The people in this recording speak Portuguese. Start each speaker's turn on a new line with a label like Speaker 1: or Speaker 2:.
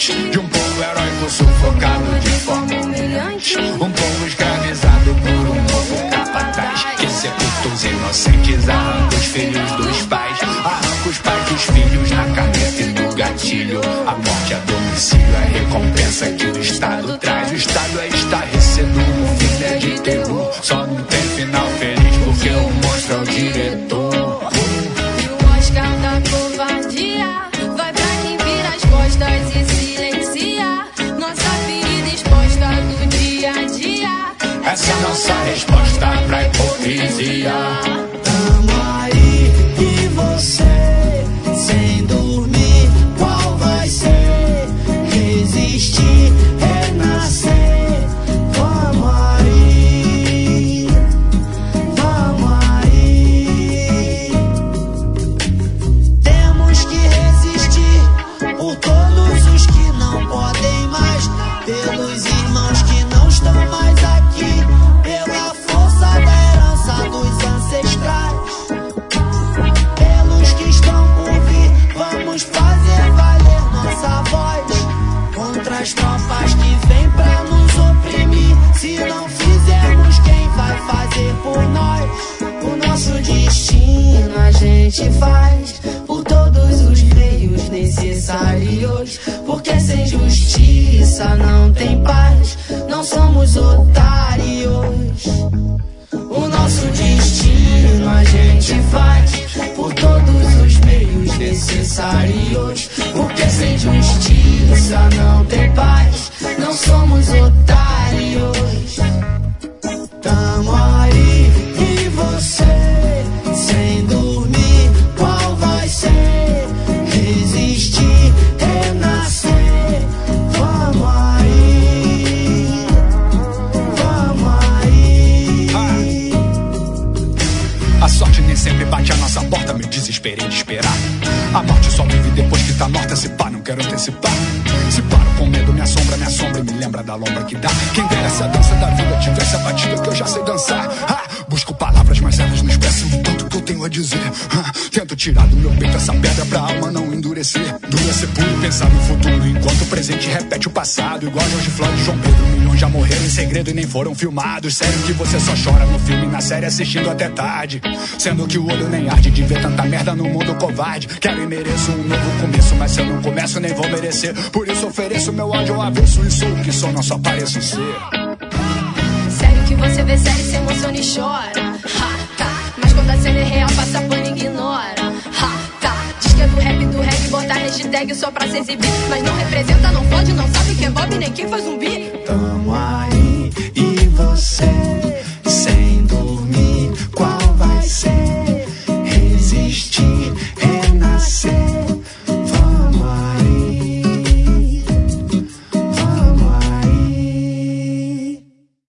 Speaker 1: diante de um povo heróico sufocado de forma humilhante. Um povo escravizado por um novo capataz que sepulta os inocentes, arranca os filhos dos pais, arranca os pais dos filhos na caneta e do gatilho. A morte a domicílio, a recompensa que o Estado traz. O Estado é estarrecedor, o fim é de terror. Só não tem final feliz porque o monstro é o diretor.
Speaker 2: E o Oscar da covardia vai pra quem vira as costas e silencia nossa ferida exposta do dia a dia.
Speaker 1: Essa é nossa resposta pra hipocrisia.
Speaker 3: Tamo aí e você, sem dormir, qual vai ser? Resistir é nascer. Vamos aí, vamos aí. Temos que resistir por todos os que não podem mais, pelos irmãos que não estão mais aqui, pela força da herança dos ancestrais, pelos que estão por vir. Vamos fazer valer nossa voz contra as tropas que vêm pra nos oprimir. Se não fizermos, quem vai fazer por nós? O nosso destino a gente faz por todos os meios necessários, porque sem justiça não tem paz. Não somos otários. O nosso destino a gente faz por todos os meios necessários, porque sem justiça não tem paz. Não somos otários. Tamo aí e você, sem dormir, qual vai ser? Resistir é nascer. Vamos aí, vamos aí.
Speaker 1: A sorte nem sempre bate a nossa porta, me desesperei de esperar. A morte só vive depois que tá morta. Se pá, não quero antecipar. Se paro com medo, me assombra e me lembra da lombra que dá. Quem dera essa dança da vida tivesse a batida que eu já sei dançar. Busco palavras, mas elas não expressam o tanto que eu tenho a dizer. Tento tirar do meu peito essa pedra pra alma não endurecer. Duro é ser puro e pensar no futuro, enquanto o presente repete o passado. Igual Jorge Floyd e João Pedro, milhões já morreram em segredo e nem foram filmados. Sério que você só chora no filme, na série assistindo até tarde, sendo que o olho nem arde de ver tanta merda no mundo covarde. Quero e mereço um novo começo, mas se eu não começo nem vou merecer. Por isso ofereço meu ódio ao avesso e sou o que sou, não só pareço ser.
Speaker 2: Sério que você vê série, se emociona e chora. Ha, tá. Mas quando a cena é real, passa pano e ignora. Ha, tá. Diz que é do rap, bota hashtag só pra se exibir, mas não representa, não pode, não sabe quem é Bob nem quem faz um beat.